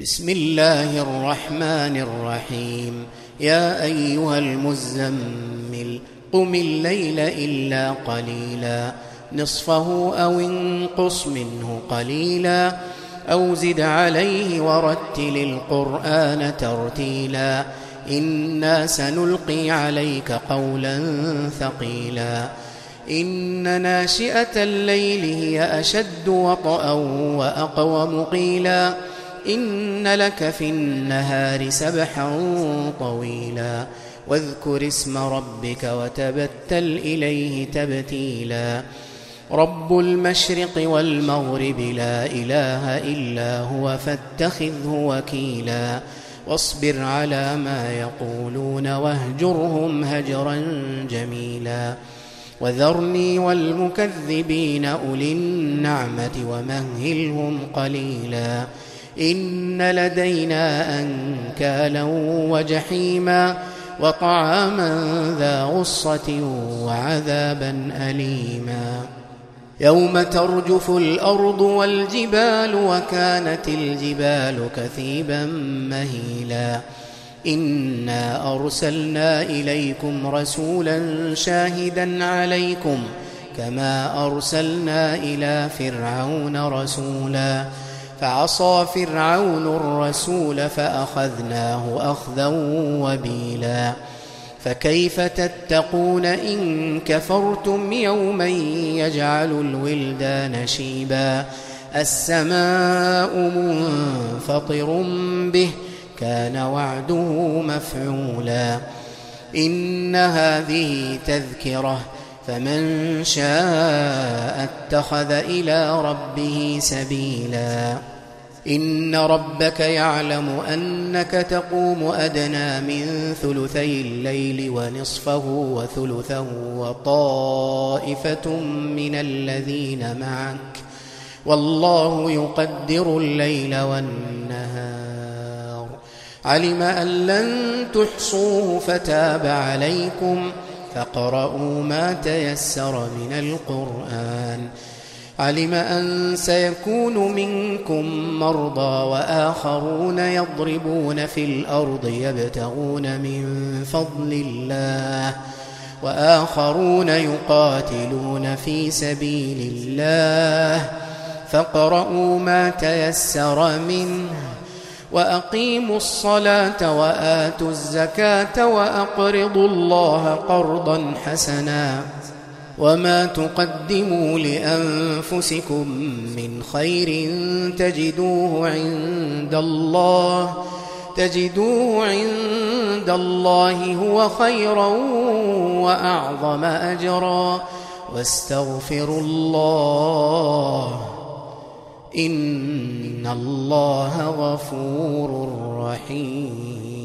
بسم الله الرحمن الرحيم. يا أيها المزمل قم الليل إلا قليلا نصفه أو انقص منه قليلا أو زد عليه ورتل القرآن ترتيلا إنا سنلقي عليك قولا ثقيلا إن ناشئة الليل هي أشد وطئا وأقوم قيلا إن لك في النهار سبحا طويلا واذكر اسم ربك وتبتل إليه تبتيلا رب المشرق والمغرب لا إله إلا هو فاتخذه وكيلا واصبر على ما يقولون واهجرهم هجرا جميلا وذرني والمكذبين أولي النعمة ومهلهم قليلا إن لدينا أنكالا وجحيما وطعاما ذا غصة وعذابا أليما يوم ترجف الأرض والجبال وكانت الجبال كثيبا مهيلا إنا أرسلنا إليكم رسولا شاهدا عليكم كما أرسلنا إلى فرعون رسولا فعصى فرعون الرسول فأخذناه أخذا وبيلا فكيف تتقون إن كفرتم يوما يجعل الولدان شيبا السماء منفطر به كان وعده مفعولا إن هذه تذكرة فمن شاء اتخذ إلى ربه سبيلا إن ربك يعلم أنك تقوم أدنى من ثلثي الليل ونصفه وثلثه وطائفة من الذين معك والله يقدر الليل والنهار علم أن لن تحصوه فتاب عليكم فاقرؤوا ما تيسر من القرآن علم أن سيكون منكم مرضى وآخرون يضربون في الأرض يبتغون من فضل الله وآخرون يقاتلون في سبيل الله فاقرؤوا ما تيسر منه وأقيموا الصلاة وآتوا الزكاة وأقرضوا الله قرضا حسنا وما تقدموا لأنفسكم من خير تجدوه عند الله هو خيرا وأعظم أجرا واستغفروا الله إن الله غفور رحيم.